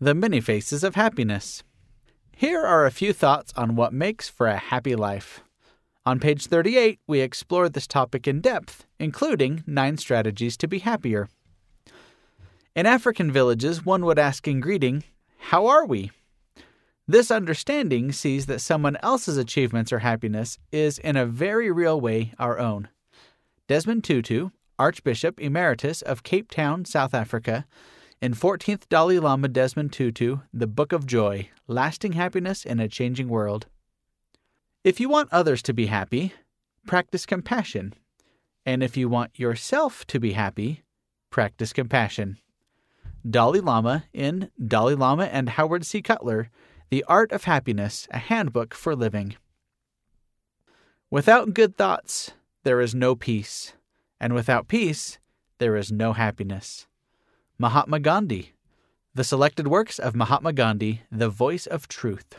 The Many Faces of Happiness. Here are a few thoughts on what makes for a happy life. On page 38, we explore this topic in depth, including 9 strategies to be happier. In African villages, one would ask in greeting, "How are we?" This understanding sees that someone else's achievements or happiness is in a very real way our own. Desmond Tutu, Archbishop Emeritus of Cape Town, South Africa, in 14th Dalai Lama Desmond Tutu, The Book of Joy, Lasting Happiness in a Changing World. If you want others to be happy, practice compassion. And if you want yourself to be happy, practice compassion. Dalai Lama in Dalai Lama and Howard C. Cutler, The Art of Happiness, a Handbook for Living. Without good thoughts, there is no peace. And without peace, there is no happiness. Mahatma Gandhi. The selected works of Mahatma Gandhi, The Voice of Truth.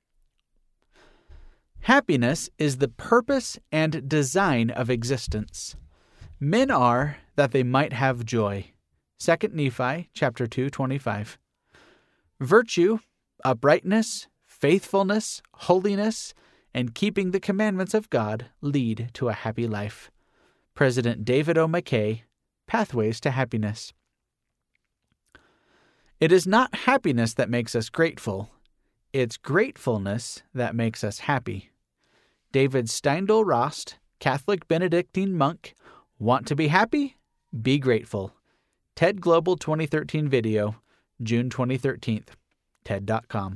Happiness is the purpose and design of existence. Men are that they might have joy. 2 Nephi chapter 2:25. Virtue, uprightness, faithfulness, holiness, and keeping the commandments of God lead to a happy life. President David O. McKay, Pathways to Happiness. It is not happiness that makes us grateful. It's gratefulness that makes us happy. David Steindl Rast, Catholic Benedictine monk. Want to be happy? Be grateful. TED Global 2013 video, June 2013. TED.com.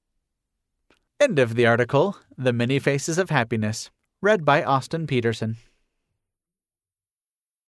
End of the article, The Many Faces of Happiness, read by Austin Peterson.